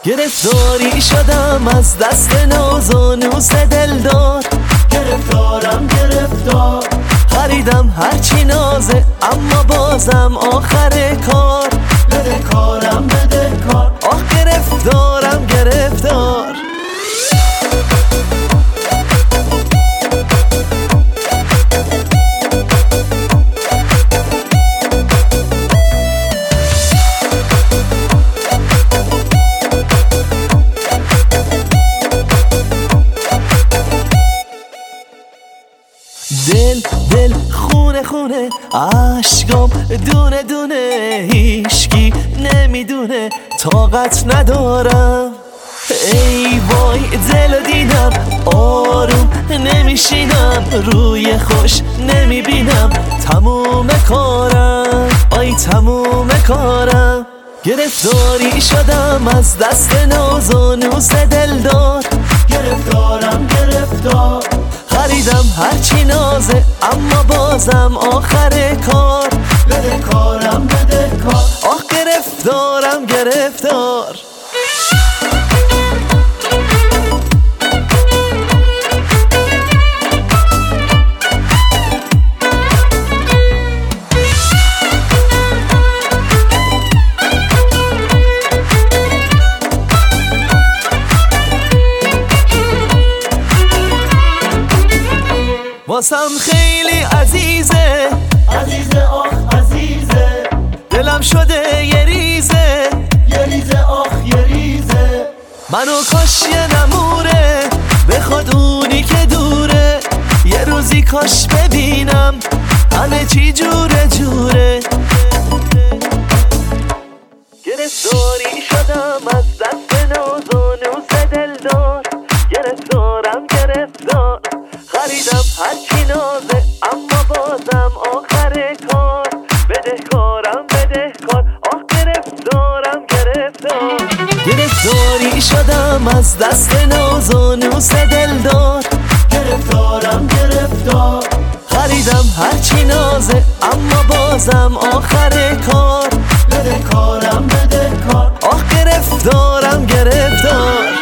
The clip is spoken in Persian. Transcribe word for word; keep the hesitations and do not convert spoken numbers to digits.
گرفتاری شدم از دست ناز و نوس دلدار، گرفتارم گرفتار. خریدم هرچی نازه اما بازم آخر کار. بده کارم بده کار. آه گرفتارم گرفتار. دل دل خونه خونه عشقام دونه دونه، هیشکی نمیدونه طاقت ندارم. ای وای دلو دیدم آروم نمیشینم، روی خوش نمیبینم تموم کارم، آی تموم کارم. گرفتاری شدم از دست ناز و نوس دلدار، گرفتارم گرفتار. خریدم هرچی نازه اما بازم آخر کار. بده کارم بده کار. آه گرفتارم گرفتار. واسم خیلی عزیزه عزیزه آخ عزیزه، دلم شده یه ریزه، یه ریزه آخ یه ریزه. منو کاش یه نموره بخواد اونی که دوره، یه روزی کاش ببینم همه چی جوره جوره. گرفتاری شدم از دست ناز و نوس دلدار، گرفتارم گرفتار. خریدم هرچی نازه اما بازم آخر کار. بده کارم بده کار. آه گرفتارم گرفتار. گرفتاری شدم از دست ناز و نوس دلدار، گرفتارم گرفتار. خریدم هرچی نازه اما بازم آخر کار. بده کارم بده کار. آه گرفتارم گرفتار.